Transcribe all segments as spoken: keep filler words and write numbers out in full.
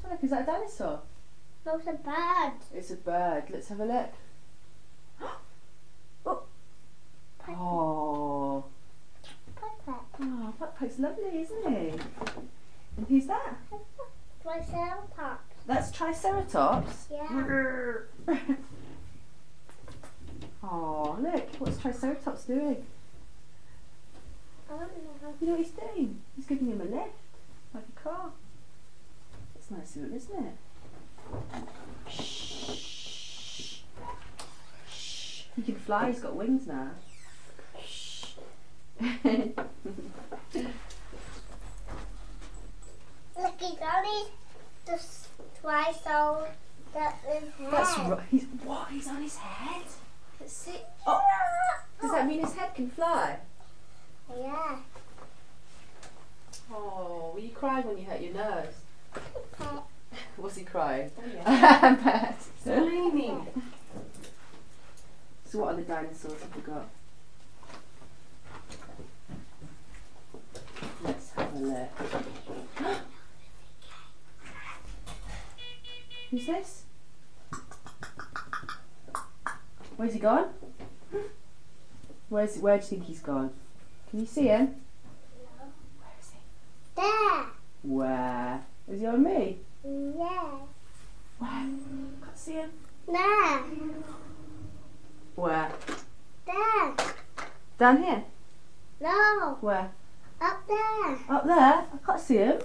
Look, is that a dinosaur? No, it's a bird. It's a bird. Let's have a look. Oh. Oh. Puppet. Oh, Puck-Puck's lovely, isn't he? And who's that? Triceratops. That's Triceratops? Yeah. Oh, look, what's Triceratops doing? I don't know. You know what he's doing? He's giving him a lift, like a car. It's nice of him, isn't it? Shh. Shh. He can fly, he's got wings now. Shh. Look, he's only just twice old. That is That's right. He's, what? He's on his head? Let's see. Oh. Does that mean his head can fly? Yeah. Oh, were you crying when you hurt your nose? Pet. Was he crying? Oh, yeah. Screaming. So what other dinosaurs have we got? Let's have a look. Who's this? Where's he gone? Where's where do you think he's gone? Can you see him? Where is he? There. Where? Is he on me? Yeah. Where? Can't see him. There. Where? There. Down here? No. Where? Up there. Up there? I can't see him.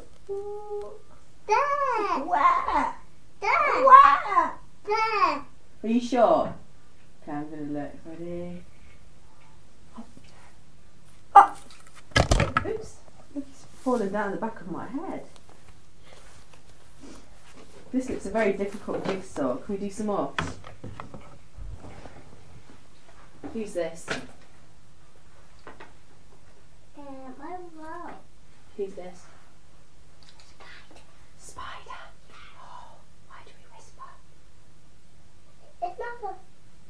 There. Where? There. Where? There. Are you sure? Okay, I'm gonna look. Ready? Oh! Oops! It's fallen down the back of my head. This looks a very difficult jigsaw. Can we do some more? Who's this? Um, I don't know. Who's this? Spider. Oh, why do we whisper? It's not a.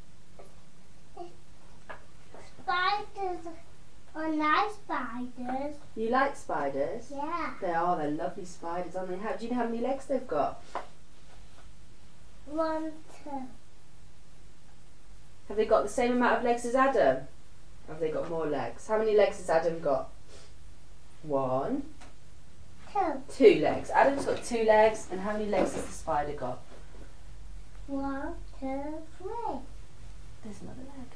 Spiders are nice spiders. You like spiders? Yeah. They are. They're lovely spiders, aren't they? How, do you know how many legs they've got? One, two. Have they got the same amount of legs as Adam? Have they got more legs? How many legs has Adam got? One. Two. Two legs. Adam's got two legs, and how many legs has the spider got? One, two, three. There's another leg.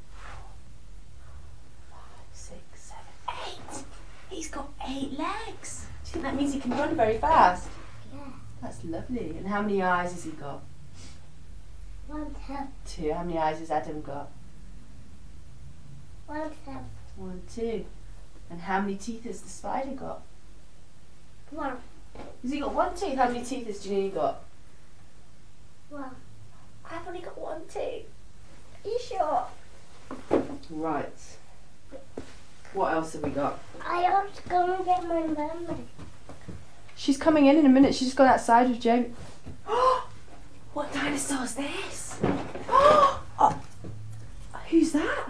Five, six, seven, eight. He's got eight legs. Do you think that means he can run very fast? Yeah. That's lovely. And how many eyes has he got? One, two. Two. How many eyes has Adam got? One, two. One, two. And how many teeth has the spider got? One. Has he got one tooth? How many teeth has Janine got? One. I've only got one tooth. Are you sure? Right. What else have we got? I have to go and get my mummy. She's coming in in a minute. She's just gone outside with Jamie. What dinosaur's this? Oh, who's that?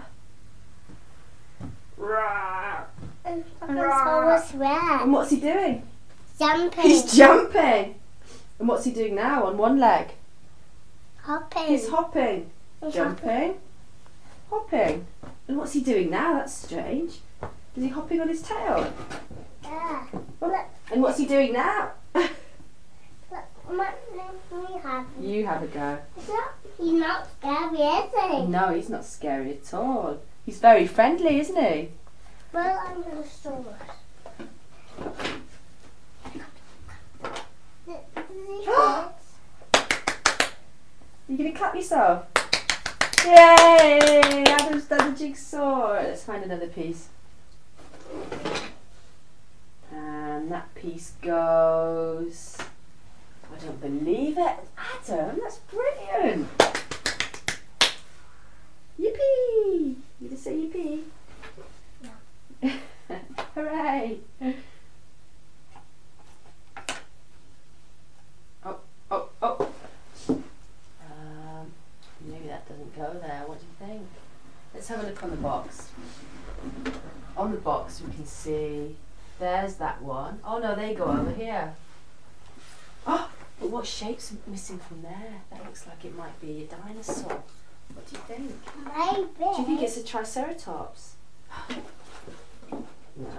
And Spinosaurus And Rex. what's he doing? Jumping. He's jumping. And what's he doing now on one leg? hopping. He's hopping. He's Jumping. Hopping. And what's he doing now? That's strange. Is he hopping on his tail? Yeah. Oh, Look, and what's he doing now? look, let me have him. You have a go. It's not, he's not scary, is he? No, he's not scary at all. He's very friendly, isn't he? Well, I'm going to show us. You gonna clap yourself? Yay! Adam's done the jigsaw. Let's find another piece. And that piece goes. I don't believe it. Adam, that's brilliant. Yippee! You just say yippee? No. Hooray! Oh, oh, oh. Um, maybe that doesn't go there. What do you think? Let's have a look on the box. On the box we can see there's that one. Oh no, they go over here. Oh, But what shape's missing from there? That looks like it might be a dinosaur. What do you think? Maybe. Do you think it's a triceratops? No.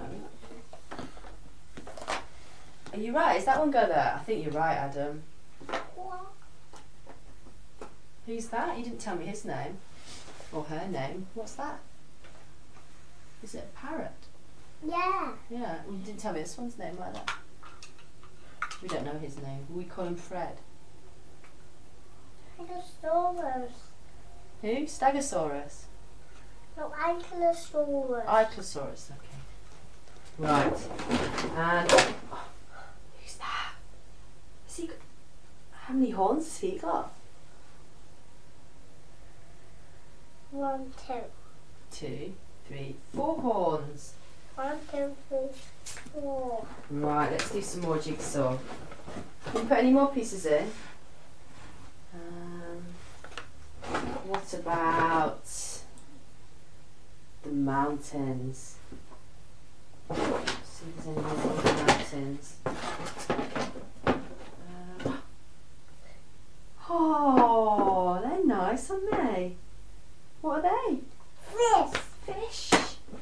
Are you right? Is that one go there? I think you're right, Adam. What? Who's that? You didn't tell me his name. Or her name. What's that? Is it a parrot? Yeah. Yeah. Well, you didn't tell me this one's name like that. We don't know his name. We call him Fred. Ankylosaurus. Who? Stegosaurus. No, Ankylosaurus. Ankylosaurus, okay. Right. And oh, who's that? Has he got, how many horns has he got? One, two. Two, three, four horns. One, two, three, four. Right, let's do some more jigsaw. Can you put any more pieces in? Um, what about the mountains? See if there's any more on the mountains. Uh, oh, they're nice, aren't they? What are they? Fish. Fish.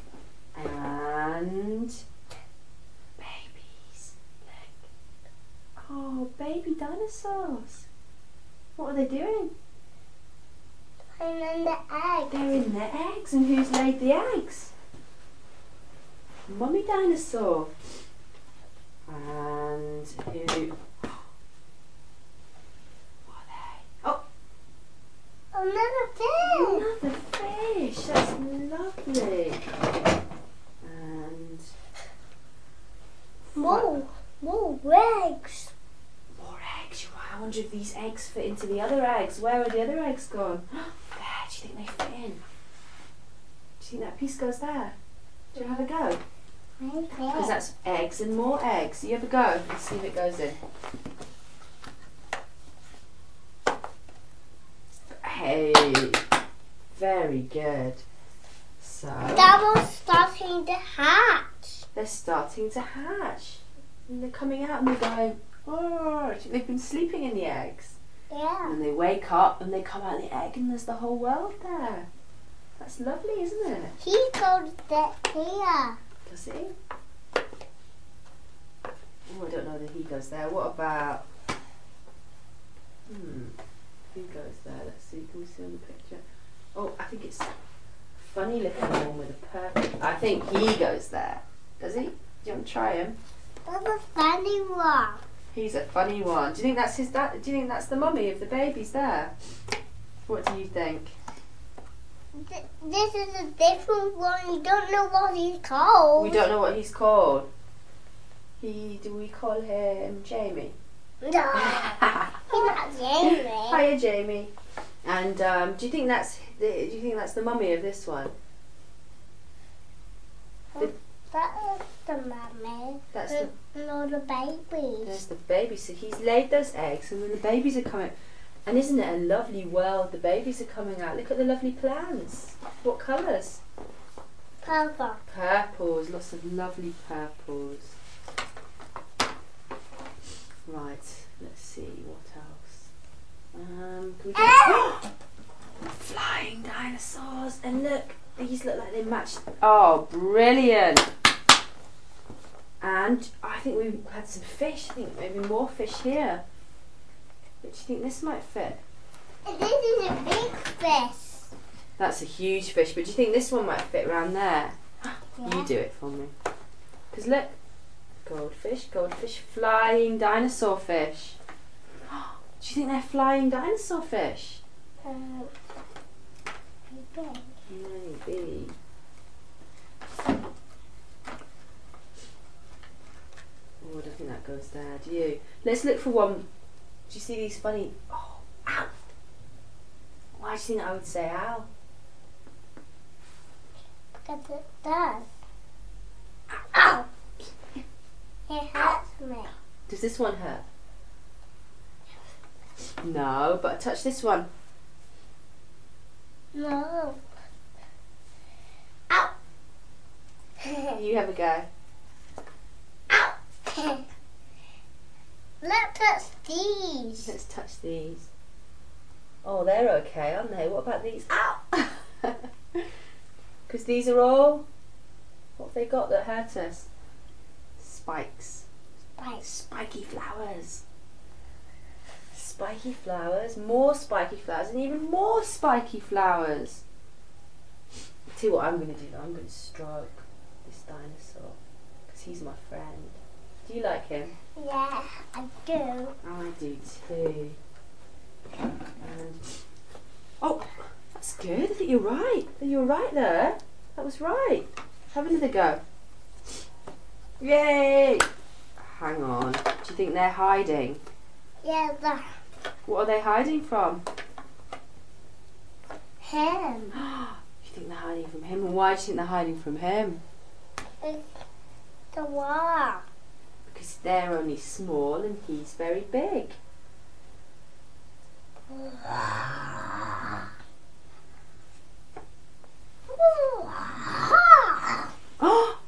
And babies. Look. Oh, baby dinosaurs. What are they doing? And then the egg. They're in their eggs. And who's laid the eggs? Mummy dinosaur. And who? What are they? Oh, Another fish. another fish. That's lovely. And More. More eggs. more eggs. You're right. I wonder if these eggs fit into the other eggs. Where are the other eggs gone? There. Do you think they fit in? Do you think that piece goes there? Do you have a go? Maybe. Because that's eggs and more eggs. You have a go. Let's see if it goes in. Hey. Very good. So That was starting to hatch. they're starting to hatch. And they're coming out and they're going, oh, they've been sleeping in the eggs. Yeah. And they wake up and they come out of the egg and there's the whole world there. That's lovely, isn't it? He goes that here. Does he? Oh, I don't know that he goes there. What about... Hmm. Who goes there? Let's see. Can we see on the picture? Oh, I think it's funny looking one with a purple. I think he goes there. Does he? Do you want to try him? That's a funny one. He's a funny one. Do you think that's his dad? Do you think that's the mummy of the babies there? What do you think? Th- This is a different one. You don't know what he's called. We don't know what he's called. He do we call him Jamie? No. He's not Jamie. Hiya, Jamie. And um, do you think that's the, do you think that's the mummy of this one? That is the mummy. That's the, no, the babies. There's the baby. So he's laid those eggs, and then the babies are coming. And isn't it a lovely world? The babies are coming out. Look at the lovely plants. What colours? Purple. Purples. Lots of lovely purples. Right. Let's see what else. Um, can we get Ah! flying dinosaurs? And look, these look like they match. Oh, brilliant! And I think we've had some fish. I think maybe more fish here. But do you think this might fit? This is a big fish. That's a huge fish. But do you think this one might fit around there? Yeah. You do it for me. Because look, goldfish, goldfish, flying dinosaur fish. Do you think they're flying dinosaur fish? Um, maybe. Maybe. Oh, I don't think that goes there, do you? Let's look for one. Do you see these funny... Oh, ow! Why do you think I would say ow? Because it does. Ow! It hurts me. Does this one hurt? No, but touch this one. No. Ow! You have a go. Ow! Let's touch these. Let's touch these. Oh, they're okay, aren't they? What about these? Ow! Because these are all... What have they got that hurt us? Spikes. Spikes. Spiky flowers. Spiky flowers. More spiky flowers. And even more spiky flowers. I'll tell you what I'm going to do though. I'm going to stroke this dinosaur. Because he's my friend. Do you like him? Yeah, I do. I do too. And oh, that's good. I think you're right. I think you were right there. That was right. Have another go. Yay! Hang on. Do you think they're hiding? Yeah, the What are they hiding from? him. You think they're hiding from him? And why do you think they're hiding from him? It's the wall. Because they're only small and he's very big. Oh!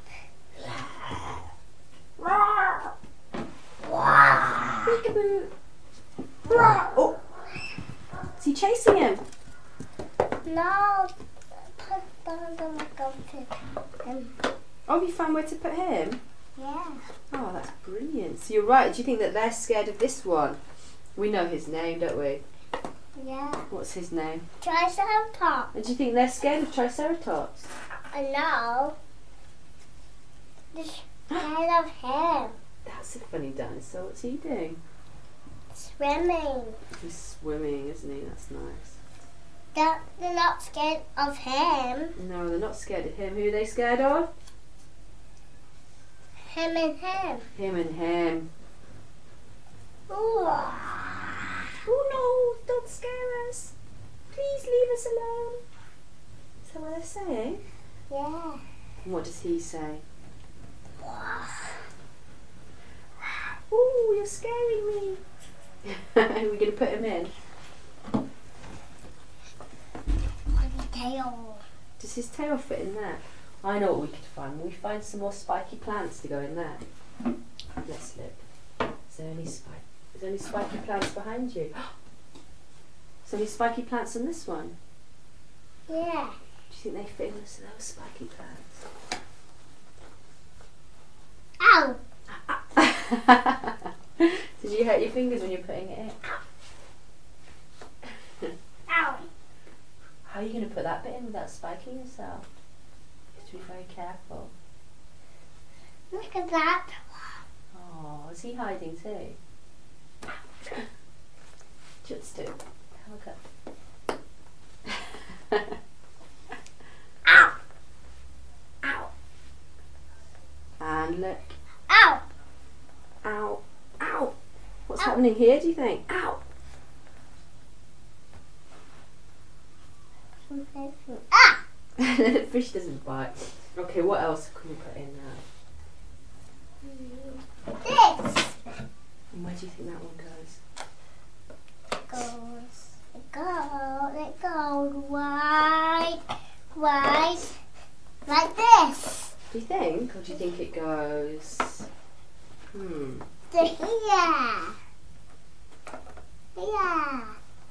Peekaboo! Oh! Is he chasing him? No, put down the go to him. Oh, have you found where to put him? Yeah. Oh, that's brilliant. So you're right. Do you think that they're scared of this one? We know his name, don't we? Yeah. What's his name? Triceratops. And do you think they're scared of Triceratops? I know. They're scared of him. That's a funny dinosaur. What's he doing? Swimming. He's swimming, isn't he? That's nice. They're, they're not scared of him. No, they're not scared of him. Who are they scared of? Him and him. Him and him. Ooh. Oh no, don't scare us. Please leave us alone. Is that what they're saying? Yeah. And what does he say? Ooh, you're scaring me. Are we going to put him in? Tail. Does his tail fit in there? I know what we could find. Will we find some more spiky plants to go in there? Let's look. Is there any spike? Is there any spiky plants behind you? Is there any spiky plants on this one? Yeah. Do you think they fit in those spiky plants? Ow. Did you hurt your fingers when you're putting it in? Ow. How are you going to put that bit in without spiking yourself? You have to be very careful. Look at that. Oh, is he hiding too? Just do. Have a go. Ow. Ow. And look. Ow. Ow. Ow. What's Ow. happening here, do you think? Ow. Ah. The fish doesn't bite. Okay, what else can we put in there? This And where do you think that one goes? goes. It goes. It goes right, right, like this. Do you think? Or do you think it goes... Hmm. To here. Here.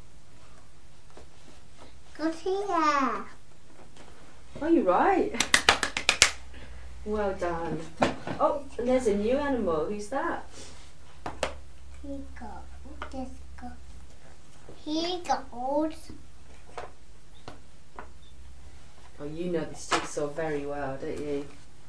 Go here. Oh, you're right. Well done. Oh, and there's a new animal. Who's that? Here goes. This goes. Here goes. Oh, you know this jigsaw very well, don't you?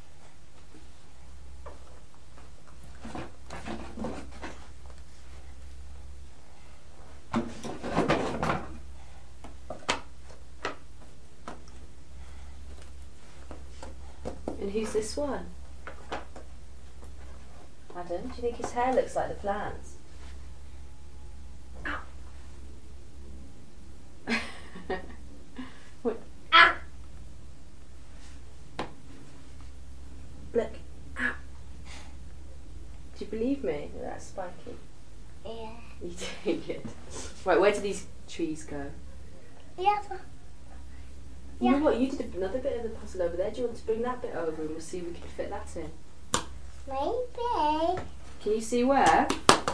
And who's this one? Adam, do you think his hair looks like the plants? What? Ah. Look. Ow. Do you believe me that that's spiky? Yeah. You do good. Right, where do these trees go? Yeah. You Yeah. know what? You did another bit of the puzzle over there. Do you want to bring that bit over and we'll see if we can fit that in? Maybe. Can you see where?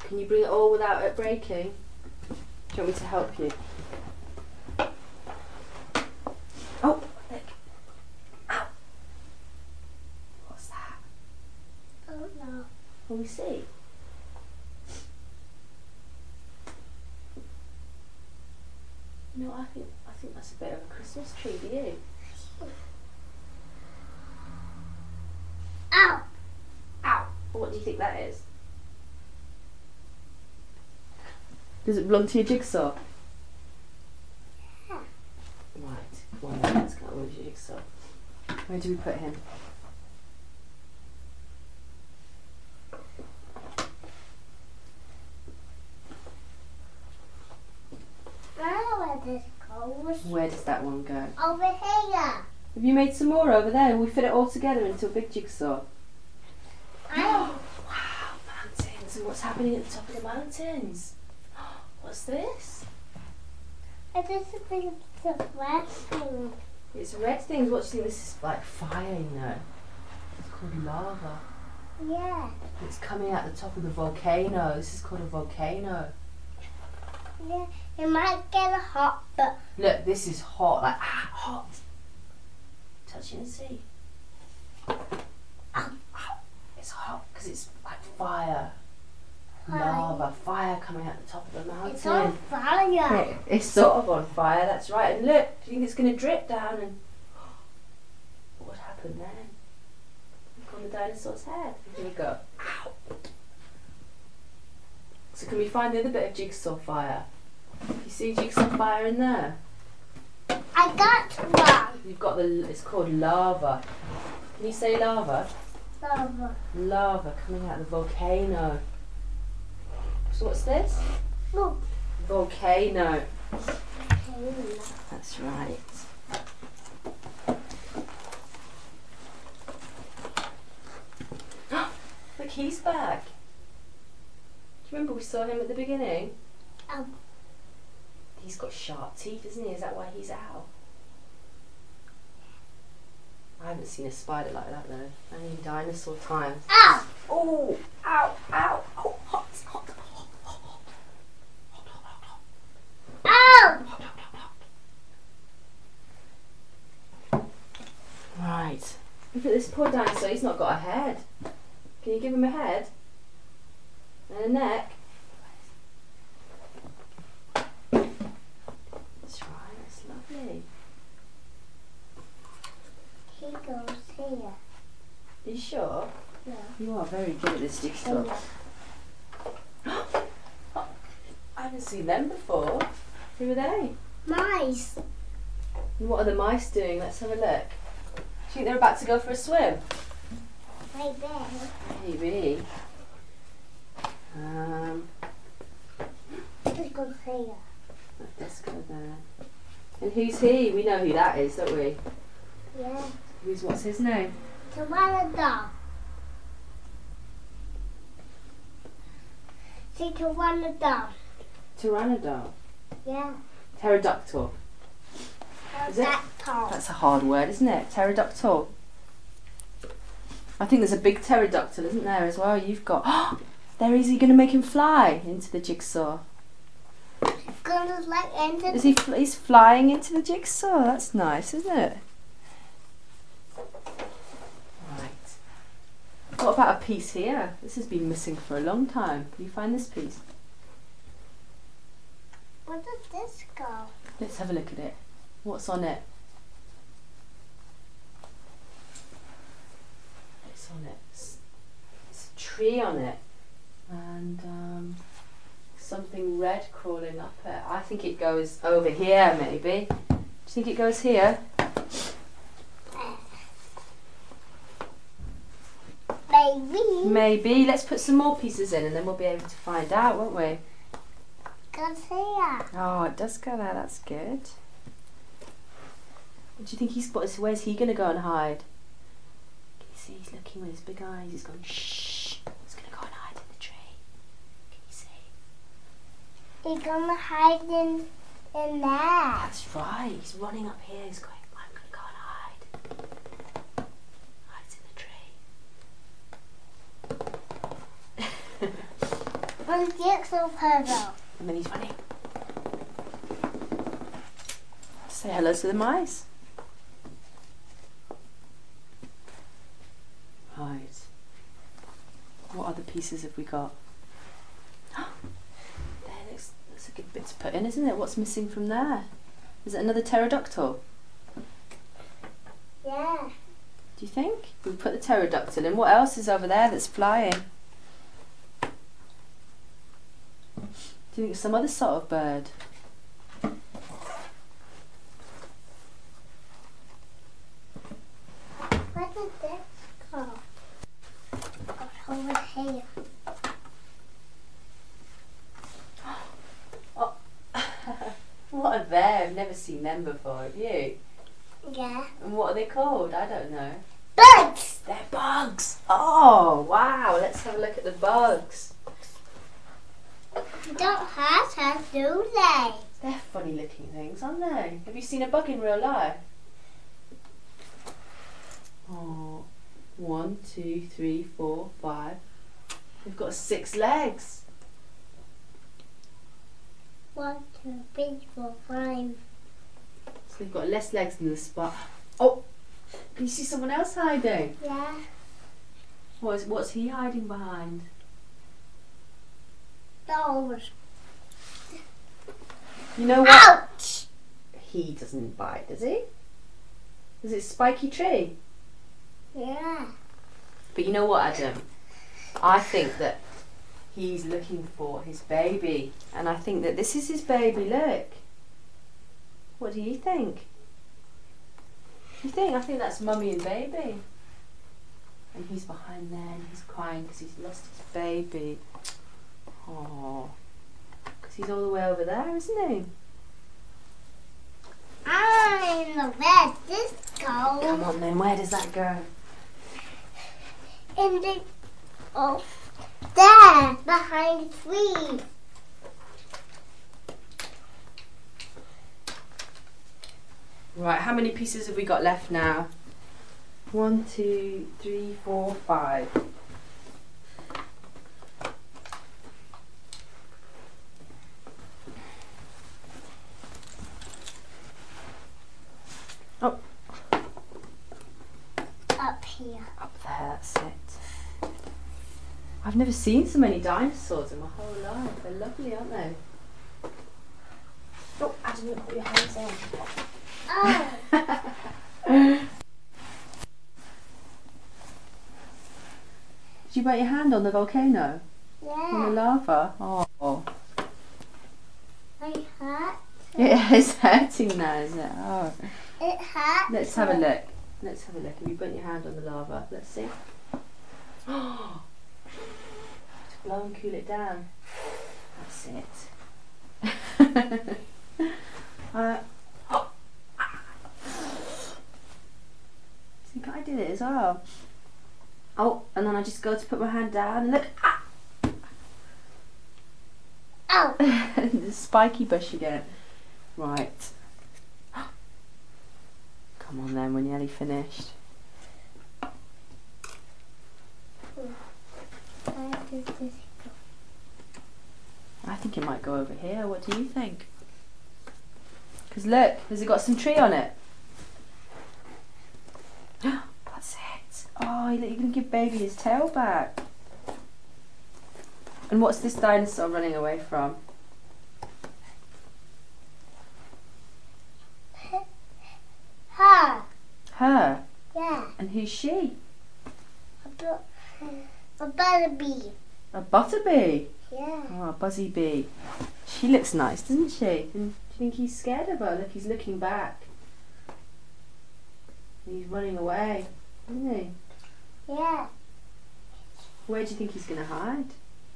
Can you bring it all without it breaking? Do you want me to help you? Oh, look. Ow. What's that? Oh no. Can we see? No, I think I think that's a bit of a Christmas tree, do you? Ow! Ow! What do you think that is? Does it belong to your jigsaw? Yeah. Right, come on then, let's go with your jigsaw. Where do we put him? I know where this goes. Where does that one go? Over here. Have you made some more over there? We fit it all together into a big jigsaw. I know. Wow, mountains! And what's happening at the top of the mountains? What's this? I just think it's a red thing. It's red things. What do you think? This is like fire, you know. It's called lava. Yeah. It's coming out the top of the volcano. This is called a volcano. Yeah. It might get hot, but Look, this is hot, like ah, hot. Touch it and see. Ow, ow. It's hot because it's like fire. Lava, fire coming out the top of the mountain. it's on fire. It- It's sort of on fire, that's right. And look, do you think it's going to drip down? And what happened then? Look on the dinosaur's head. Here we go. Ow. So can we find the other bit of jigsaw fire? You see jigsaw fire in there? I got one. You've got the, it's called lava. Can you say lava? Lava. Lava coming out of the volcano. So what's this? Look. Volcano. Okay. That's right. Look, he's back. Do you remember we saw him at the beginning? Um, He's got sharp teeth, isn't he? Is that why he's out? I haven't seen a spider like that though. Only in dinosaur times. ow! Oh! Ow! Ow! Oh! Hot! Hot! Hot! Hot! Hot! Hot! Hot! Ow! Hot! Hot! Hot! Right. Look at this poor dinosaur. He's not got a head. Can you give him a head? And a neck? That's right. That's lovely. He goes here. Are you sure? Yeah. You are very good at this jigsaw. Yeah. I haven't seen them before. Who are they? Mice. And what are the mice doing? Let's have a look. Do you think they're about to go for a swim? Right there. Maybe. Um, He goes here. let's go there. And who's he? We know who that is, don't we? Yeah. Who's, what's his name? Pteranodon. See Pteranodon. Pteranodon. Yeah. Pterodactyl. Is it? That tall. That's a hard word, isn't it? Pterodactyl. I think there's a big pterodactyl, isn't there, as well? You've got... There is he going to make him fly into the jigsaw? Gonna like enter. Is he? Fl- he's flying into the jigsaw. That's nice, isn't it? Right. What about a piece here? This has been missing for a long time. Can you find this piece? Where does this go? Let's have a look at it. What's on it? It's on it. It's, it's a tree on it. And um, something red crawling up it. I think it goes over here, maybe. Do you think it goes here? Baby. Maybe. Let's put some more pieces in and then we'll be able to find out, won't we? Goes here. Oh, it does go there. That's good. What do you think he's got? Where's he going to go and hide? Can you see he's looking with his big eyes? He's going, shh. He's going to go and hide in the tree. Can you see? He's gonna hide in in there. That's right. He's running up here. He's going, I'm going to go and hide. Hides in the tree. When a jigsaw puzzle. And then he's running. Say hello to the mice. Right. What other pieces have we got? There, looks, that's a good bit to put in, isn't it? What's missing from there? Is it another pterodactyl? Yeah. Do you think? We put the pterodactyl in. What else is over there that's flying? Do you think it's some other sort of bird? What is this called? Oh, over here. Oh. What are they? I've never seen them before, have you? Yeah. And what are they called? I don't know. Bugs! They're bugs! Oh, wow. Let's have a look at the bugs. You don't have to, do they? They're funny looking things, aren't they? Have you seen a bug in real life? Oh, one, two, three, four, five. They've got six legs. One, two, three, four, five. So they've got less legs than the spot. Oh, can you see someone else hiding? Yeah. What is, what's he hiding behind? Those. You know what? Ouch! He doesn't bite, does he? Is it spiky tree? Yeah. But you know what, Adam? I think that he's looking for his baby. And I think that this is his baby, look. What do you think? You think? I think that's mummy and baby. And he's behind there and he's crying because he's lost his baby. Oh, because he's all the way over there, isn't he? I know where this goes. Come on then, where does that go? In the oh, there behind the tree. Right, how many pieces have we got left now? One, two, three, four, five. Oh, Up here. up there, that's it. I've never seen so many dinosaurs in my whole life. They're lovely, aren't they? Oh, Adam, look, put your hands on. Oh. Did you bite your hand on the volcano? On the Yeah. lava? Oh. I hurt. It is hurting now, isn't it? Oh. It hurt. Let's have a look. Let's have a look. Have you burnt your hand on the lava? Let's see. Oh. To blow and cool it down. That's it. uh, oh. I think I did it as well. Oh, and then I just go to put my hand down and look. Ah! Oh. The spiky bush again. Right. Come on then, we're nearly finished. Where does this go? I think it might go over here. What do you think? Because look, has it got some tree on it? That's it. Oh, you're going to give baby his tail back. And what's this dinosaur running away from? Her. Her. Yeah. And who's she? A, bu- a butterbee. A butterbee. Yeah. Oh, a buzzy bee. She looks nice, doesn't she? And do you think he's scared of her? Look, he's looking back. He's running away, isn't he? Yeah. Where do you think he's going to hide?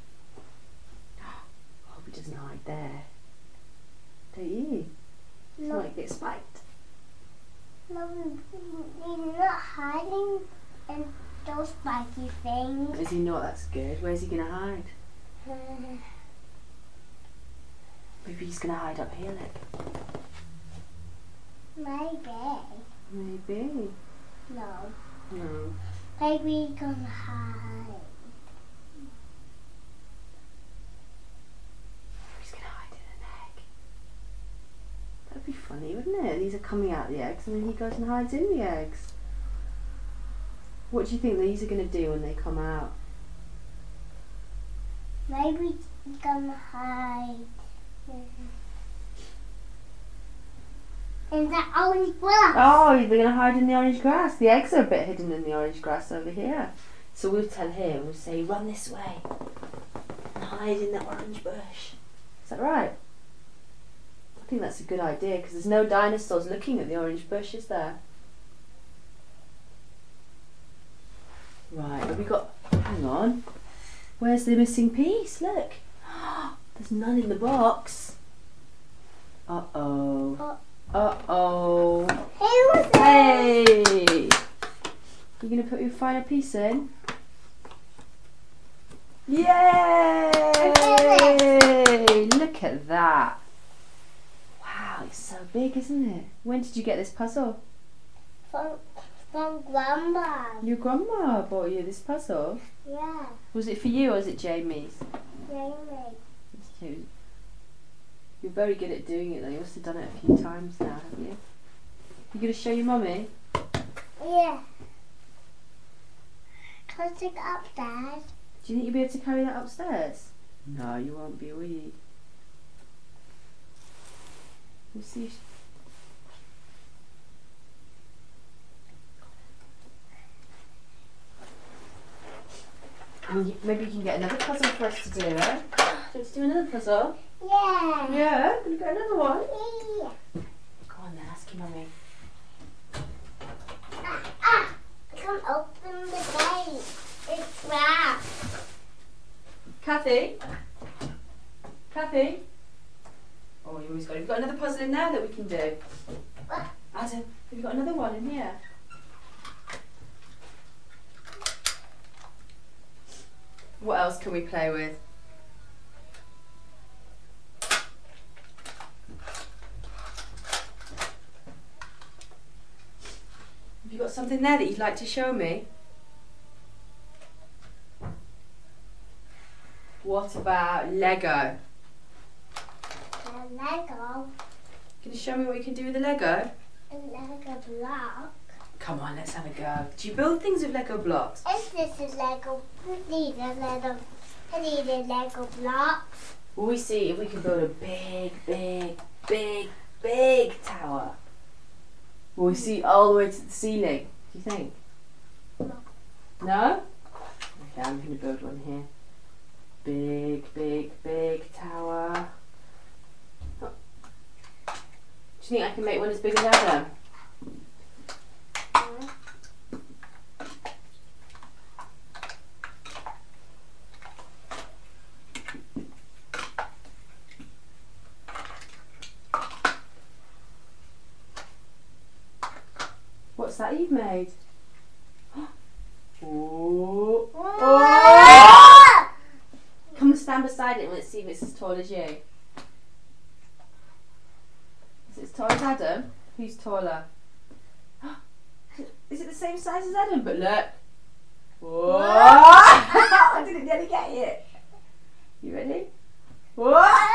I hope he doesn't hide there. Don't you? He No. might get spiked. No, he's not hiding in those spiky things. Is he not? That's good. Where's he going to hide? Uh, Maybe he's going to hide up here, look. maybe. Maybe. No. No. Maybe he's gonna hide. these are coming out the eggs, and then he goes and hides in the eggs. What do you think these are going to do when they come out? Maybe he's gonna hide in the orange grass. Oh, they're going to hide in the orange grass. The eggs are a bit hidden in the orange grass over here. So we'll tell him, we'll say, run this way and hide in the orange bush. Is that right? I think that's a good idea, because there's no dinosaurs looking at the orange bush, is there? Right, have we got... Hang on. Where's the missing piece? Look. There's none in the box. Uh-oh. Oh. Uh-oh. Who was Hey! You going to put your final piece in? Yay! Look at that. Wow, it's so big, isn't it? When did you get this puzzle? From, from Grandma. Your grandma bought you this puzzle? Yeah, Was it for you or was it Jamie's? Jamie. It's two. You're very good at doing it though. You must have done it a few times now, haven't you? You going to show your mummy? Yeah. Can I take it upstairs? Do you think you'll be able to carry that upstairs? No, you won't be, will you? We'll see. If maybe you can get another puzzle for us to do, eh? Do you want to do another puzzle? Yeah. Yeah, can you get another one? Yeah. Go on then, ask your mummy. Ah, ah. Come open the gate. It's wrapped. Kathy? Kathy? Oh, you always got it. Have you got another puzzle in there that we can do? What? Adam, have you got another one in here? What else can we play with? Have you got something there that you'd like to show me? What about Lego? A Lego. Can you show me what you can do with the Lego? A Lego block. Come on, let's have a go. Do you build things with Lego blocks? Is this a Lego? I need a Lego. I need a Lego block. Will we see if we can build a big, big, big, big tower? Will we see all the way to the ceiling? Do you think? No. No? Okay, I'm going to build one here. Big, big, big tower. Oh. Do you think I can make one as big as Adam? What's that you've made? Oh. Oh. Come and stand beside it and let's see if it's as tall as you. Is it as tall as Adam? Who's taller? Is it the same size as Adam? But look. Whoa. I didn't nearly get it. You ready? Whoa.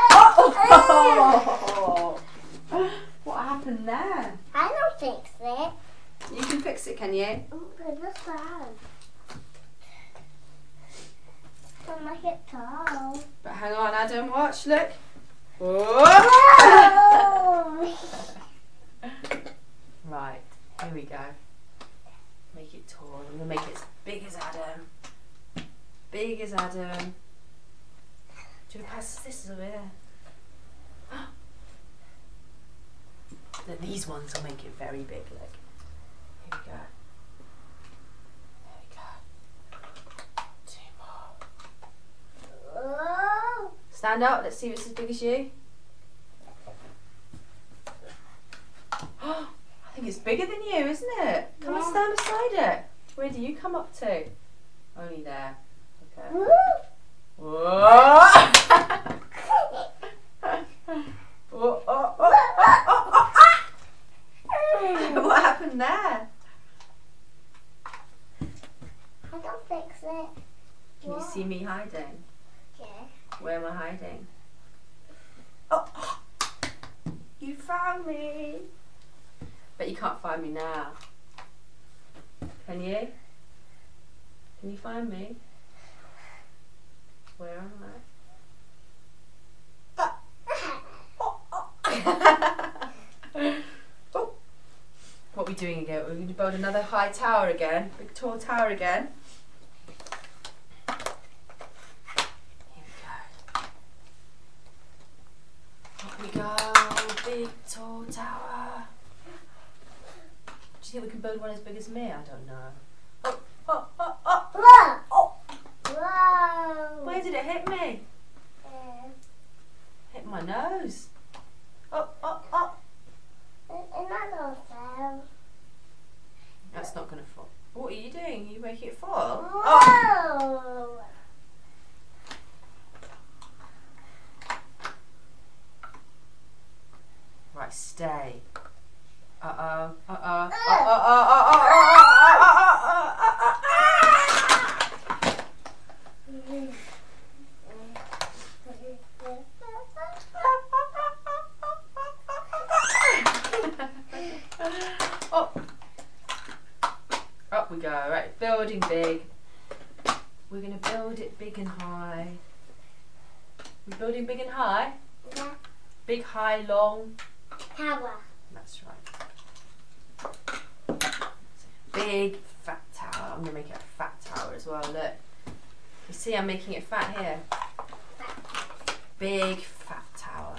Oh. What happened there? I don't fix it. You can fix it, can you? I'm gonna try. Don't make it tall. But hang on, Adam, watch, look. Whoa. Right, here we go. Make it tall. I'm going to make it as big as Adam. Big as Adam. Do you want to pass this over there? Look, these ones will make it very big, look. Here we go. There we go. Two more. Oh. Stand up, let's see if it's as big as you. I think it's bigger than you, isn't it? Come Yeah. and stand beside it. Where do you come up to? Only there. Okay. Woo. Whoa! Oh, oh, oh, oh, oh, oh. What happened there? I don't fix it. Can you see me hiding? Yeah. Where am I hiding? Oh! You found me! Bet you can't find me now. Can you? Can you find me? Where am I? Oh. What are we doing again? We're going to build another high tower again. Big tall tower again. Here we go. Up we go. Big tall tower. Do you think we can build one as big as me? I don't know. Oh, oh, oh, oh. Whoa! Oh. Whoa! Where did it hit me? Uh, Hit my nose. Oh, oh, oh. and that all fell. That's not going to fall. What are you doing? You make it fall? Whoa! Oh. Right, stay. Uh oh. Uh oh. Uh oh. Uh oh. Uh oh. Oh. Up we go. Right, building big. We're going to build it big and high. We're building big and high? Yeah. Big, high, long. Tower. That's right. Big, fat tower. I'm going to make it a fat tower as well. Look. You see, I'm making it fat here. Big, fat tower.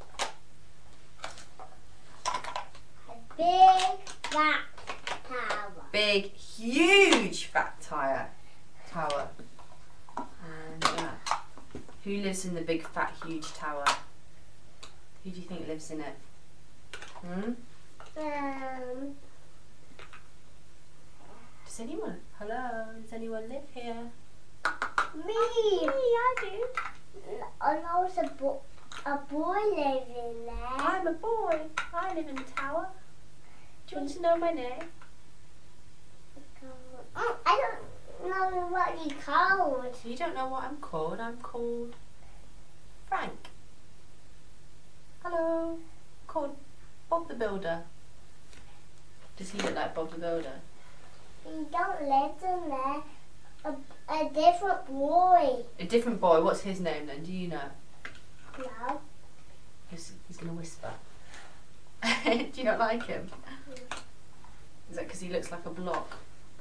A big fat tower. Big, huge fat tire. Tower. And uh, who lives in the big, fat, huge tower? Who do you think lives in it? Hmm? Um, Does anyone? Hello? Does anyone live here? me. Me, I do. And also a, bo a boy lives in there. I'm a boy. I live in the tower. Do you want to know my name? Oh, I don't know what you called. You don't know what I'm called. I'm called Frank. Hello. Called Bob the Builder. Does he look like Bob the Builder? You don't live in there. A, a different boy. A different boy. What's his name then? Do you know? No. He's, he's going to whisper. Do you not like him? Is that because he looks like a block?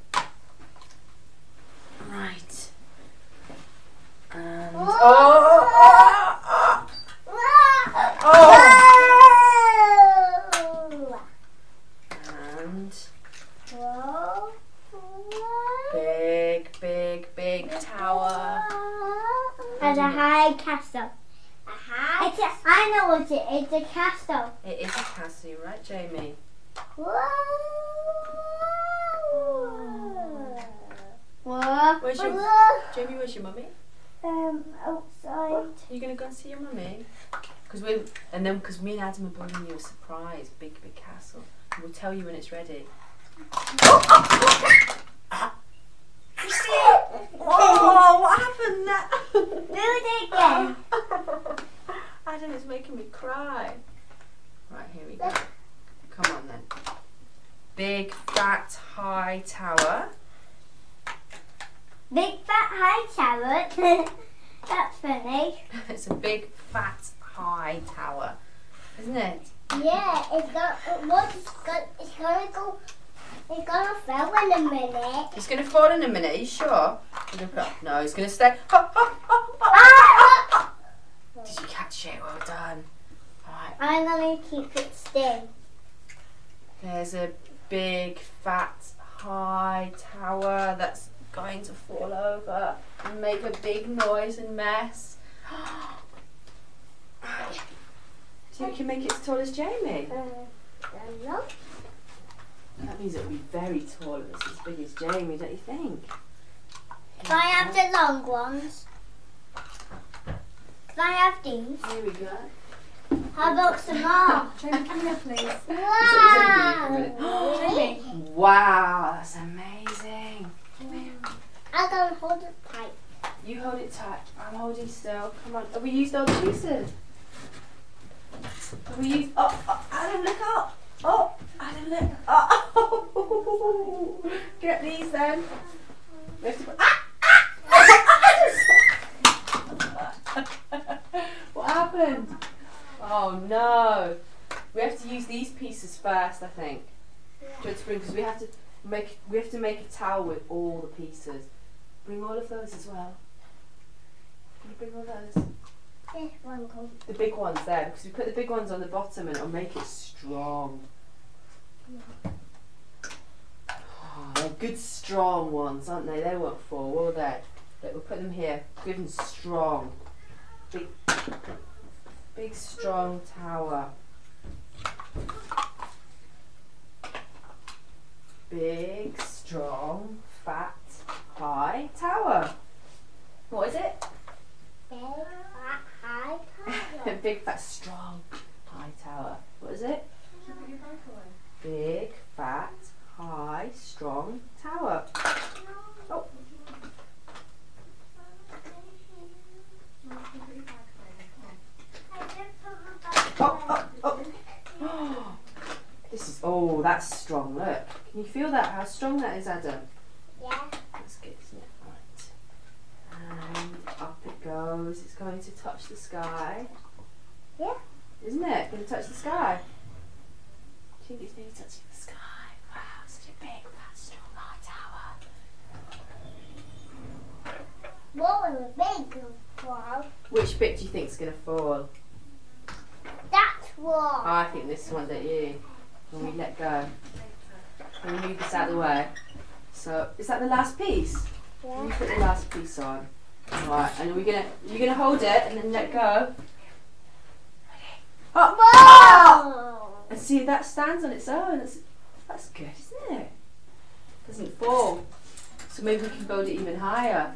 Right. And Whoa. oh, oh, oh, Whoa. oh. And Whoa. big, big, big tower. And a high castle. A high castle. I know what it is, a castle. It is a castle, right, Jamie? Whoa. Whoa. Where's your Whoa. Jamie? Where's your mummy? Um, outside. Are you gonna go and see your mummy? Because we and then because me and Adam are building you a surprise, big, big castle. We'll tell you when it's ready. You see it? Oh, what happened there? Do it again. Adam is making me cry. Right, here we go. Come on then. Big, fat, high tower. Big fat high tower. That's funny. It's a big, fat, high tower, isn't it? Yeah, it's gonna. What it's gonna? It's gonna go. It's gonna fall in a minute. It's going to fall in a minute. Are you sure? We're gonna put, no, it's going to stay. Oh, oh, oh, oh. Ah! Did you catch it? Well done. Right. I'm gonna keep it still. There's a big, fat, high tower that's going to fall over and make a big noise and mess. So you can make it as tall as Jamie? Uh, no. That means it'll be very tall if it's as big as Jamie, don't you think? Can I have the long ones? Can I have these? Here we go. How about some more? Jamie, come here, please. Wow! Jamie. Wow, that's amazing. I'm gonna hold it tight. You hold it tight. I'm holding still. Come on. Have we used all the juices? Have we used... Oh, oh, Adam, look up. Oh, Adam, look. Oh, get these then. We have to put, ah, ah. What happened? Oh no. We have to use these pieces first, I think. Do it spring because we have to make we have to make a towel with all the pieces. Bring all of those as well. Can you bring all those? This one goes. The big ones there, because we put the big ones on the bottom and it'll make it strong. Oh, they're good strong ones, aren't they? They won't fall, will they? Look, we'll put them here. Good and strong. Big, big strong tower. Big, strong, fat, high tower. What is it? Big, fat, high tower. Big, fat, strong, high tower. What is it? Big, fat, high, strong tower. Oh. Oh, oh, oh. Oh. This is, oh, that's strong, look. Can you feel that, how strong that is, Adam? Yeah. That's good, isn't it? Right. And up it goes. It's going to touch the sky. Yeah. Isn't it? Going to touch the sky. I think it's nearly touching the sky. Wow, such a big, fat, strong, high tower. What was a big one? Which bit do you think is going to fall? That one. Oh, I think this one, don't you? When we let go. When we move this out of the way. So, is that the last piece? Yeah. You put the last piece on. Right, and we're gonna you're gonna hold it and then let go. Oh! Whoa! And see, that stands on its own. That's, that's good, isn't it? Doesn't fall. So maybe we can build it even higher.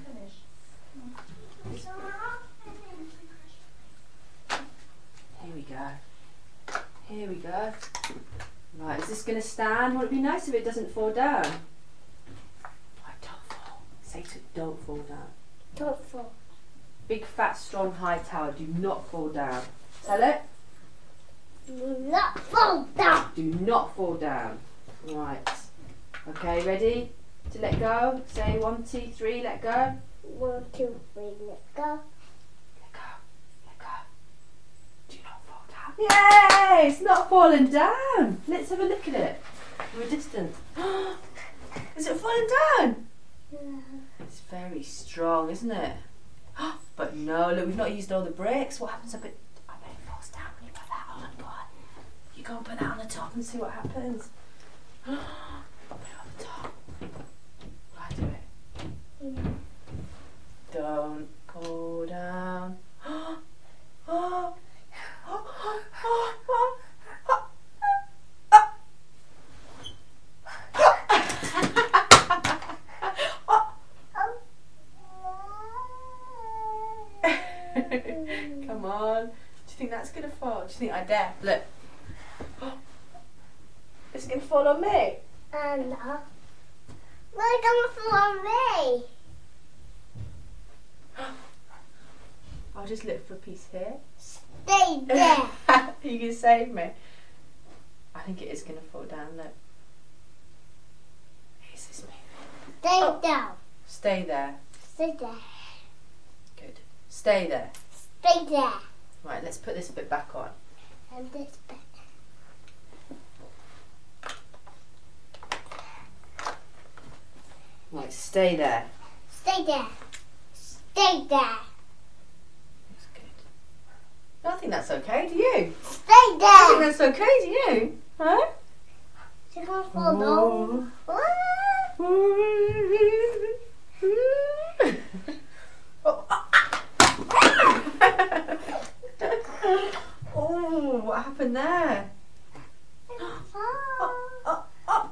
Here we go. Here we go. Right, is this going to stand? Would it be nice if it doesn't fall down? Right, don't fall. Say to it, don't fall down. Don't fall. Big, fat, strong, high tower. Do not fall down. Tell it. Do not fall down. Do not fall down. Right. Okay, ready to let go? Say one, two, three, let go. One, two, three, let go. Let go. Let go. Do not fall down. Yay! It's not fallen down. Let's have a look at it from a distance. Is it falling down? It's very strong, isn't it? But no, look, we've not used all the bricks. What happens if it, I bet it falls down when you put that on? Go on. You go and put that on the top and see what happens. Put it on the top. I do it. Yeah. Don't go down. Oh, oh, oh, oh, come on. Do you think that's going to fall? Do you think I dare? Look. It's going to fall on me. And uh, what's going to fall on me? I'll just look for a piece here. Stay there. You can save me. I think it is going to fall down. Look. Is this moving? Stay Oh. down. Stay there. Stay there. Good. Stay there. Stay there. Right, let's put this bit back on. And this bit. Right, stay there. Stay there. Stay there. That's good. I think that's okay, do you? Stay I think there. that's okay, do you? Huh? She's going to fall down. Oh, what happened there? Oh, oh.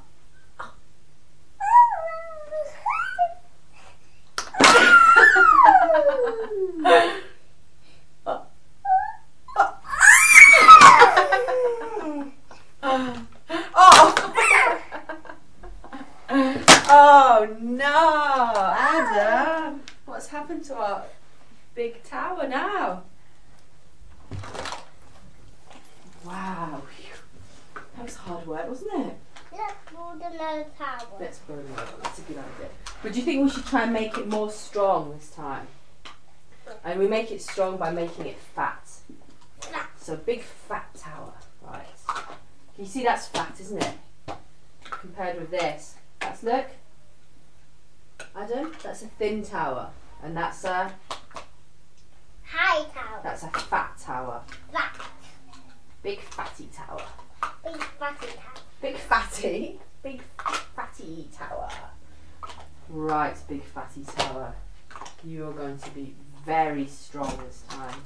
Oh no, Adam! What's happened to our big tower now? Wow, that was hard. hard work, wasn't it? Let's build another tower. Let's build another one. That's a good idea. But do you think we should try and make it more strong this time? And we make it strong by making it fat. So big fat tower, right? Can you see that's fat, isn't it? Compared with this. That's, look. Adam, that's a thin tower. And that's a... high tower. That's a fat tower. Fat. Big fatty tower. Big fatty tower. Big fatty. Big fatty tower. Right, big fatty tower. You're going to be very strong this time.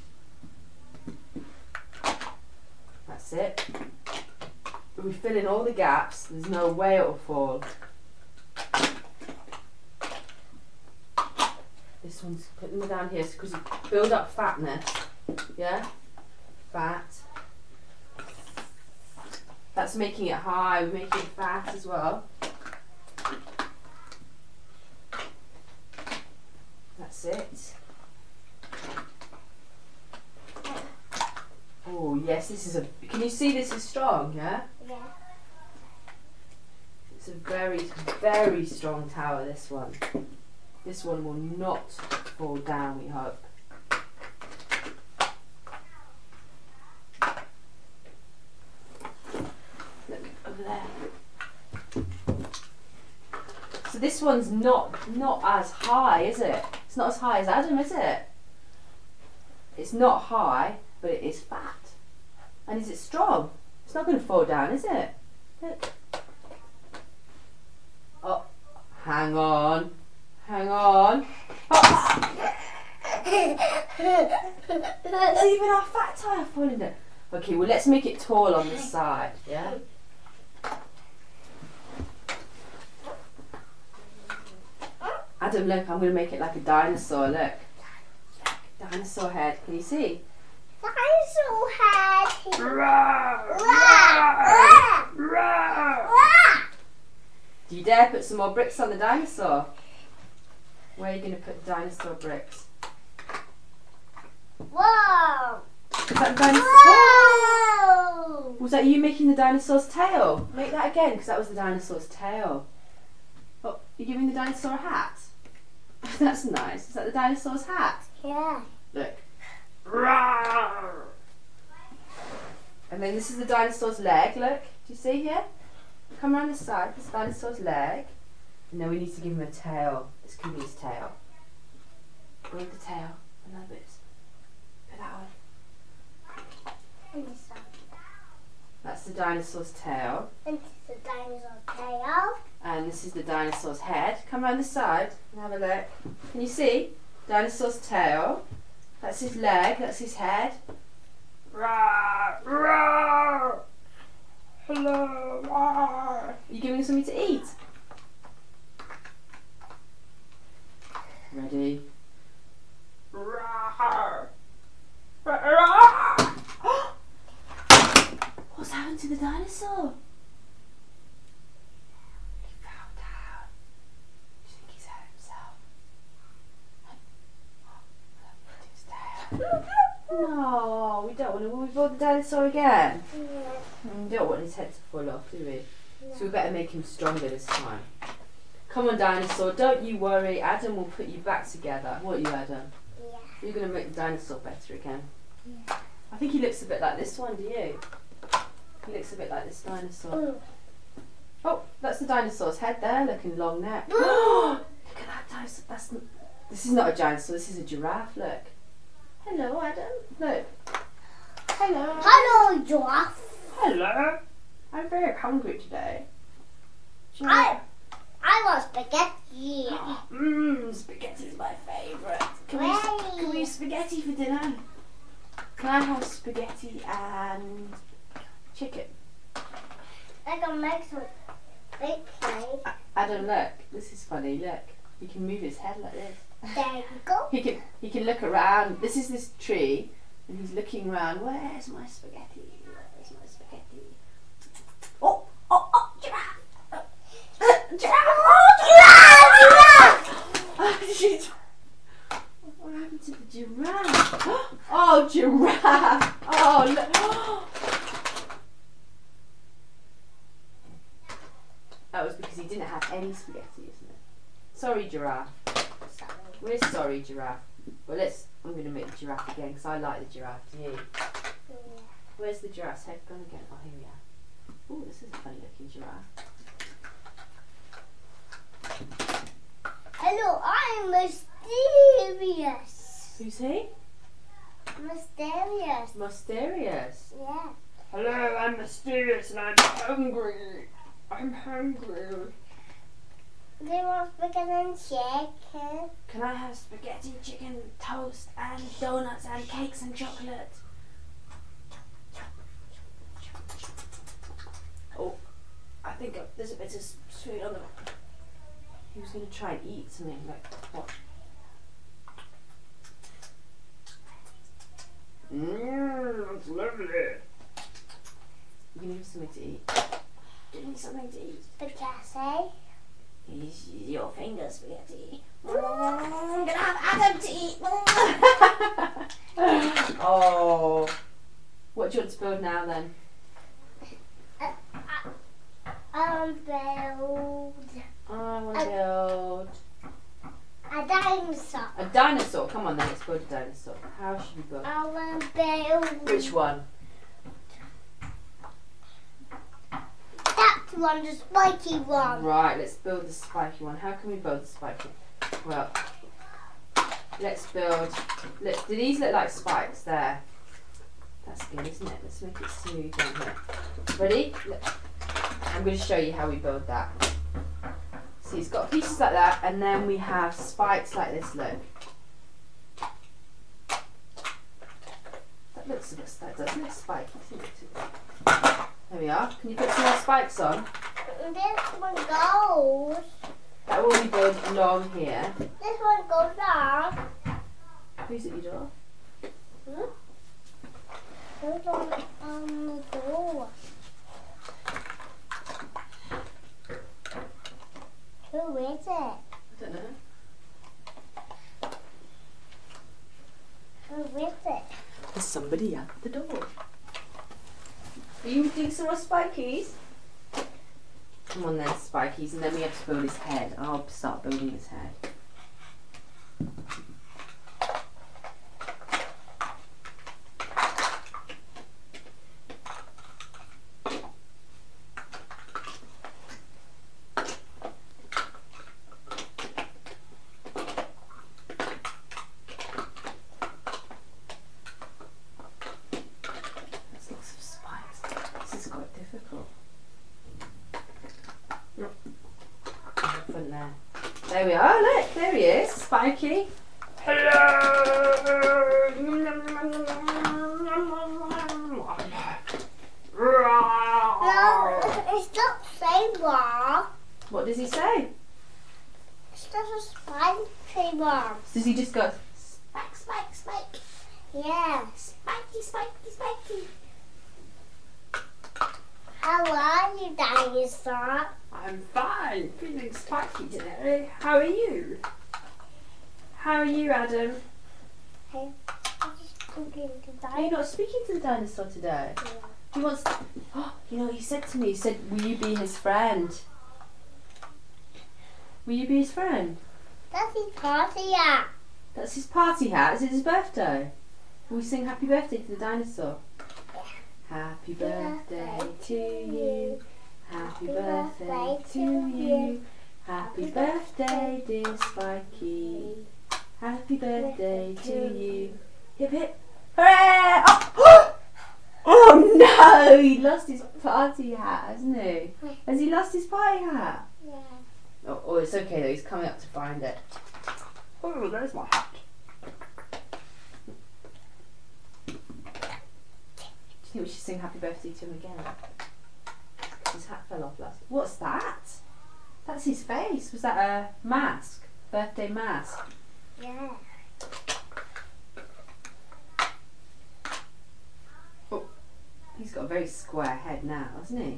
That's it. We fill in all the gaps. There's no way it'll fall. This one's putting them down here because you build up fatness. Yeah? Fat. That's making it high. We're making it fat as well. That's it. Oh yes, this is a. Can you see this is strong? Yeah. Yeah. It's a very, very strong tower. This one. This one will not fall down. We hope. Look over there. So this one's not not as high, is it? It's not as high as Adam, is it? It's not high, but it is fat. And is it strong? It's not going to fall down, is it? Look. Oh, hang on. Hang on. Oh. There's even our fat tire falling down. Okay, well let's make it tall on this side, yeah? Adam, look, I'm going to make it like a dinosaur, look. Look, dinosaur head, can you see? Dinosaur head. Roar, Roar, roar, roar. Do you dare put some more bricks on the dinosaur? Where are you going to put the dinosaur bricks? Whoa. Is that the dinosaur? Whoa. Was that you making the dinosaur's tail? Make that again, because that was the dinosaur's tail. Oh, you're giving the dinosaur a hat? That's nice. Is that the dinosaur's hat? Yeah. Look. Roar. And then this is the dinosaur's leg, look. Do you see here? Come around the side, this dinosaur's leg. And then we need to give him a tail. This can be his tail. Build the tail. Another bit. Put that on. And this one. That's the dinosaur's tail. And this is the dinosaur tail. And this is the dinosaur's head. Come around the side and have a look. Can you see? Dinosaur's tail. That's his leg. That's his head. Roar! Roar! Hello! Roar! Are you giving him something to eat? Ready? Roar! Roar! What's happened to the dinosaur? He fell down. Do you think he's hurt himself? No, we don't want to. Will we build the dinosaur again? Yeah. We don't want his head to fall off, do we? Yeah. So we better make him stronger this time. Come on, dinosaur, don't you worry. Adam will put you back together. What are you, Adam? Yeah. You're going to make the dinosaur better again. Yeah. I think he looks a bit like this one, do you? He looks a bit like this dinosaur. Ooh. Oh, that's the dinosaur's head there, looking long neck. Look at that dinosaur. That's n this is not a dinosaur, this is a giraffe, look. Hello, Adam. Look. Hello. Hello, giraffe. Hello. I'm very hungry today. Do you I, I want spaghetti. Mmm, spaghetti is my favourite. Can we, Yay. can we have spaghetti for dinner? Can I have spaghetti and chicken? I can make some big plate. A- Adam, look. This is funny. Look, he can move his head like this. There you go. He can he can look around. This is this tree, and he's looking around. Where's my spaghetti? Where's my spaghetti? Oh, oh, oh, giraffe! Uh, uh, giraffe! Oh, giraffe! What happened to the giraffe? Oh, giraffe! Oh, look! Sorry, giraffe. Sorry. We're sorry, giraffe. Well, let's. I'm going to make the giraffe again because I like the giraffe. Do you? Yeah. Where's the giraffe's head gone again? Oh, here we are. Oh, this is a funny looking giraffe. Hello, I'm mysterious. Who's he? Mysterious. Mysterious. Yeah. Hello, I'm mysterious and I'm hungry. I'm hungry. Do you want spaghetti and chicken? Can I have spaghetti, chicken, toast, and donuts, and cakes and chocolate? Oh, I think there's a bit of sweet on the. He was going to try and eat something like what? Mmm, that's lovely. You need something to eat. Do you need something to eat? Spaghetti. Use your fingers, spaghetti. Mm, I'm gonna have Adam to eat. Oh. What do you want to build now then? Um, build I want to build a dinosaur. a dinosaur. Come on then, let's build a dinosaur. How should we build? I want to build Which one? that one, the spiky one. Right, let's build the spiky one. How can we build the spiky? Well, let's build. Look, do these look like spikes there? That's good, isn't it? Let's make it smooth down here. Ready? Look. I'm going to show you how we build that. See, it's got pieces like that, and then we have spikes like this. Look. That looks a bit like doesn't it? Spiky. There we are. Can you put some more spikes on? This one goes. That will be built along here. This one goes down. Who's at your door? Hmm? This one on the door. Who is it? I don't know. Who is it? There's somebody at the door. Are you doing some more spikies? Come on then, spikies, and then we have to build his head. I'll start building his head. There's lots of spikes. This is quite difficult. Front there. There we are. Oh, look, there he is, Spiky. Hello. No, it's not saying what. What does he say? It's just a spiky one. Does he just go spike, spike, spike? Yeah. Spiky, spiky, spiky. How are you, dinosaur? I'm fine, feeling spiky today. How are you? How are you, Adam? Hey, I'm just talking to Are you not speaking to the dinosaur today? Yeah. He wants. Oh, you know what he said to me? He said, "Will you be his friend? Will you be his friend?" That's his party hat. That's his party hat. Is it his birthday? Will we sing happy birthday to the dinosaur? Happy birthday to you. Happy birthday to you. Happy birthday, dear Spiky. Happy birthday to you. Hip hip. Hooray! Oh! Oh no! He lost his party hat, hasn't he? Has he lost his party hat? Yeah. Oh, oh, it's okay though. He's coming up to find it. Oh, there's my hat. Do you think we should sing happy birthday to him again? His hat fell off last. What's that? That's his face. Was that a mask? Birthday mask? Yeah. Oh, he's got a very square head now, hasn't he?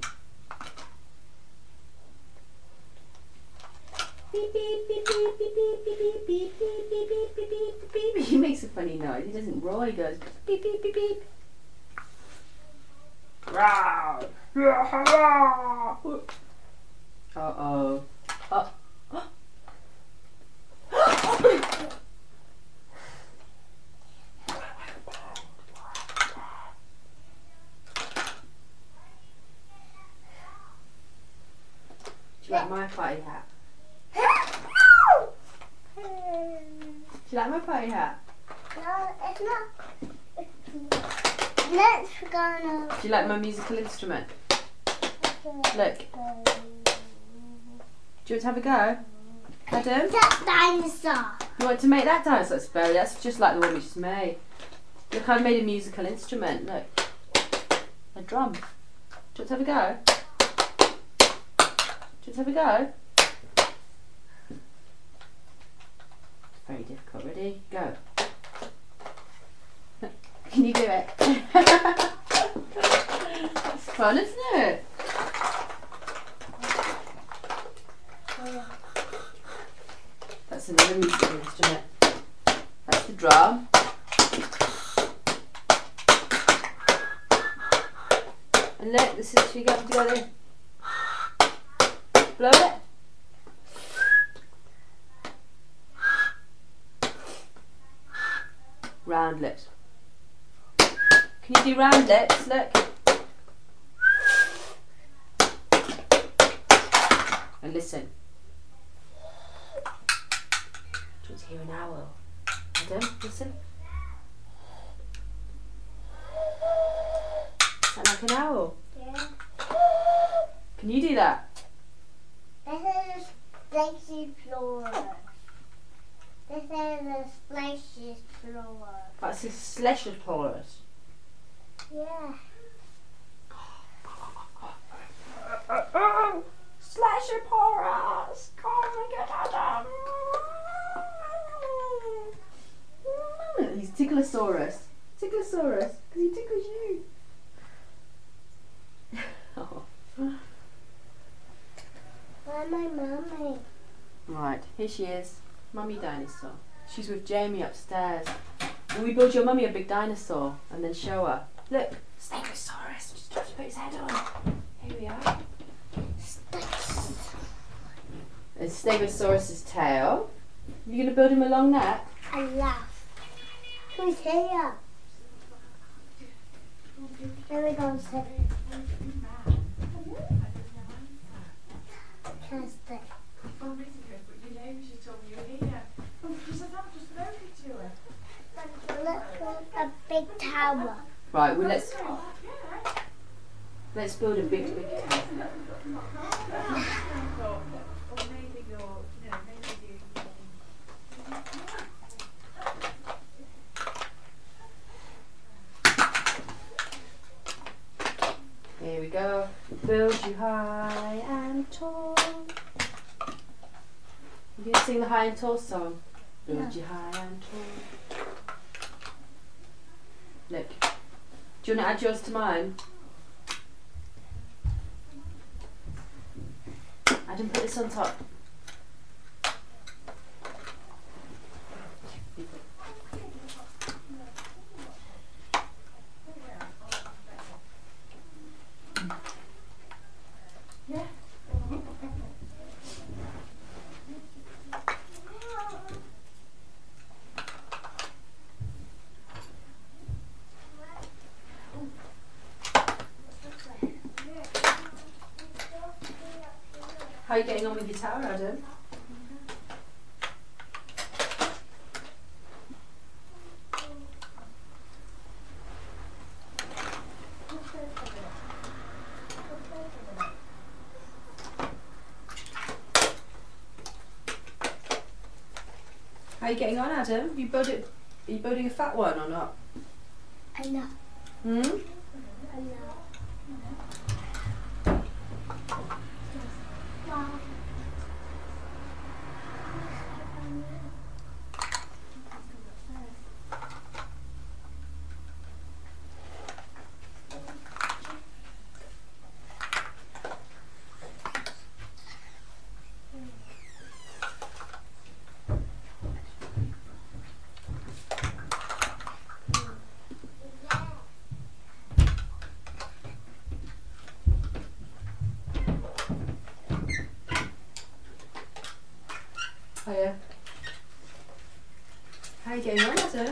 Beep beep beep beep beep beep beep beep beep beep beep beep beep beep beep beep. He makes a funny noise. He doesn't roar. He goes beep beep beep beep. Wow. Uh oh. Uh. like my party hat? No! Do you like my party hat? No, it's not. Let's go now. Do you like my musical instrument? Look. Do you want to have a go? Adam? That dinosaur. You want to make that dinosaur spell? That's just like the one we just made. Look, I've made a musical instrument. Look. A drum. Do you want to have a go? Do you want to have a go? It's very difficult. Ready? Go. Can you do it? It's fun, isn't it? That's another musical instrument. That's the drum. And look, this is you got to go there. Blow it. Round lips. Can you do round lips? Look. And listen. Do you want to hear an owl? Adam, listen. Sound like an owl? Yeah. Can you do that? This is Stacy Flora. This is a Stacy Flora. That's a Slashosaurus. Yeah. Slashosaurus! Come and get Adam! He's Ticklosaurus. Ticklosaurus, because he tickles you. Oh. Where's my mummy? Right, here she is. Mummy dinosaur. She's with Jamie upstairs. Will we build your mummy a big dinosaur and then show her? Look, Stegosaurus. Just trying to put his head on. Here we are. It's Stegosaurus's tail. You're going to build him a long neck? I laugh. Who's here? There we go. Sit. Can I stay? Oh, Missy goes, but your name, she told me you were here. Oh, she said, I've just spoken to her. Let's build a big tower. Right, well let's let's build a big, big tower. I thought, or maybe you're, you know, maybe you. Here we go. Build you high and tall. You gonna sing the high and tall song? Build Yeah. you high and tall. Look. Do you want to add yours to mine? Adam, put this on top. How are you getting on with your tower, Adam? How are you getting on, Adam? You build it, are you building a fat one or not? I know. Hmm? I know. Wow. Oh yeah. How are you getting on, Adam?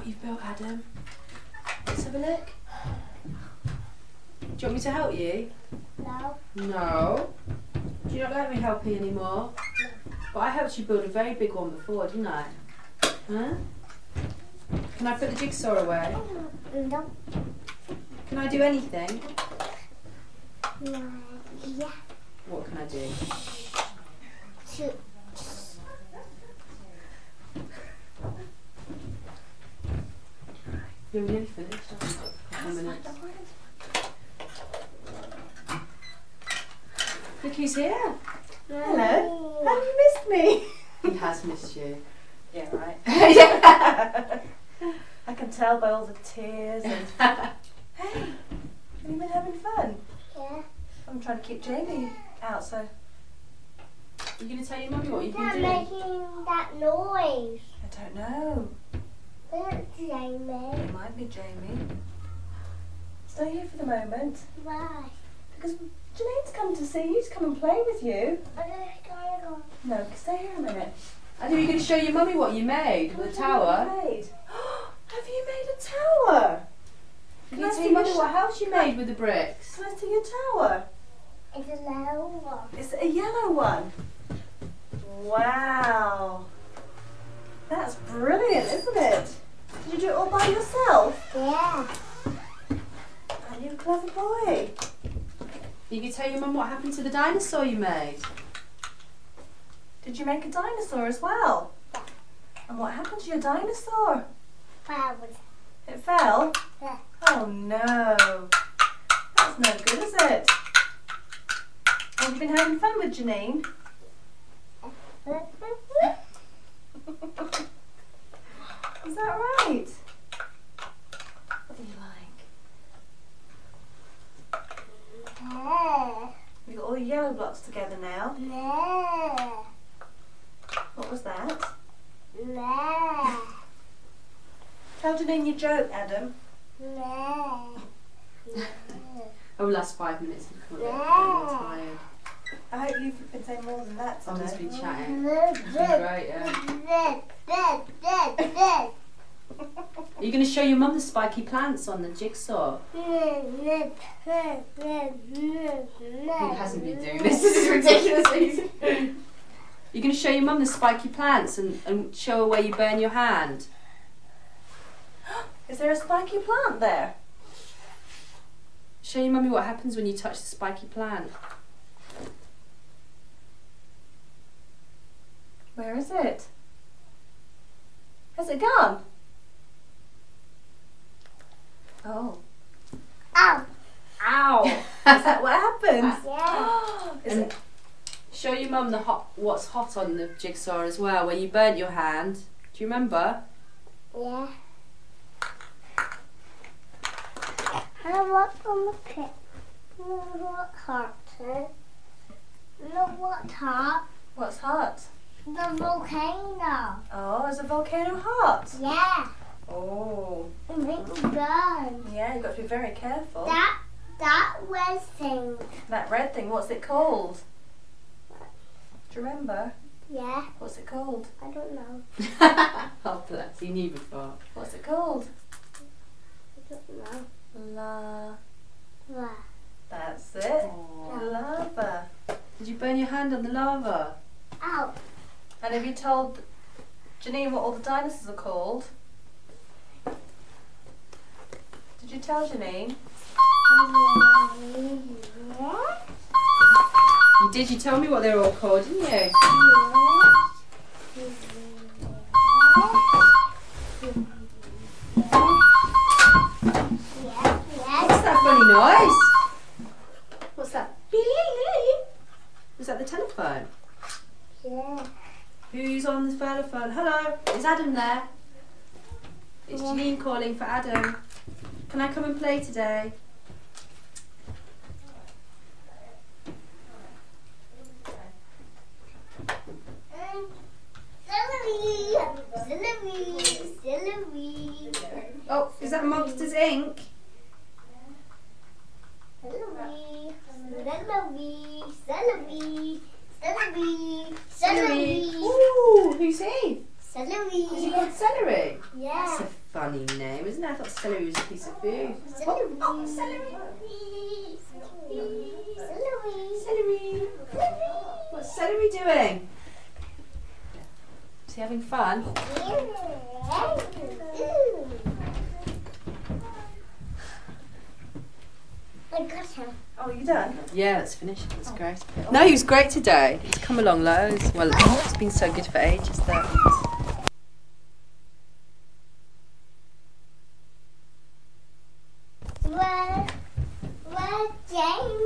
you've built, Adam? Let's have a look. Do you want me to help you? No. No. Do you not like me helping anymore? But I helped you build a very big one before, didn't I? Huh? Can I put the jigsaw away? No. Can I do anything? No. Yeah. What can I do? Shoot. You're nearly finished. I've got a couple of minutes. Look who's here. Hello. Have you missed me? He has missed you. Yeah, right. I can tell by all the tears and... Hey, have you been having fun? Yeah. I'm trying to keep Jamie out, so... Are you going to tell your mummy what you've been They're doing? making that noise. I don't know. Where's Jamie? It might be Jamie. Stay here for the moment. Why? Because Janine's come to see you, to come and play with you. I'm gonna go. No, stay here a minute. Adam, are you going to show your mummy what you made with the tower? What have you made? Have you made a tower? Can Can you I tell see your mummy your what sh- house you made with the bricks? Can I see your tower? It's a little one. It's a yellow one. Wow. That's brilliant, isn't it? Did you do it all by yourself? Yeah. Are you a clever boy? You can tell your mum what happened to the dinosaur you made. Did you make a dinosaur as well? And what happened to your dinosaur? Wow. It fell? Yeah. Oh no. That's no good, is it? Have you been having fun with Janine? Is that right? What do you like? Yeah. We've got all the yellow blocks together now. Yeah. What was that? Yeah. Tell Janine your joke, Adam. Yeah. Oh, last five minutes. I'm Yeah. tired. I hope you've been saying more than that I've just today. been chatting. It's been great, yeah. Are you going to show your mum the spiky plants on the jigsaw? He hasn't been doing this. This is ridiculous. You're going to show your mum the spiky plants and, and show her where you burn your hand? Is there a spiky plant there? Show your mummy what happens when you touch the spiky plant. Where is it? Has it gone? Oh. Ow. Ow. Is that what happens? Yeah. Is And it? show your mum the hot, what's hot on the jigsaw as well, where you burnt your hand. Do you remember? Yeah. I want on the pit. No, what hot? No, what hot? What's hot? The volcano. Oh, is a volcano hot? Yeah. Oh. It makes burn. Yeah, you've got to be very careful. That that red thing. That red thing, what's it called? Do you remember? Yeah. What's it called? I don't know. Oh, bless. You knew before. What's it called? I don't know. La. What? That's it. Aw. Lava. Did you burn your hand on the lava? Ow. And have you told Janine what all the dinosaurs are called? Did you tell Janine? Yeah. You did. You told me what they were all called, didn't you? What's that funny noise? What's that? Is that the telephone? Yeah. Who's on the telephone? Hello, is Adam there? It's Janine calling for Adam. Can I come and play today? Celery. Celery. Celery. Oh, is that Monsters Incorporated? Celery. Celery. Celery. Celery. Celery. Celery. Ooh, who's he? Is he Celery. called Celery? Yeah. That's a funny name, isn't it? I thought celery was a piece of food. Celery. Oh, celery. Celery. Celery. What's celery doing? Is he having fun? I got him. Oh, you done? Yeah, it's finished. That's great. No, he was great today. He's come along loads. Well, it's been so good for ages though. Where, where James?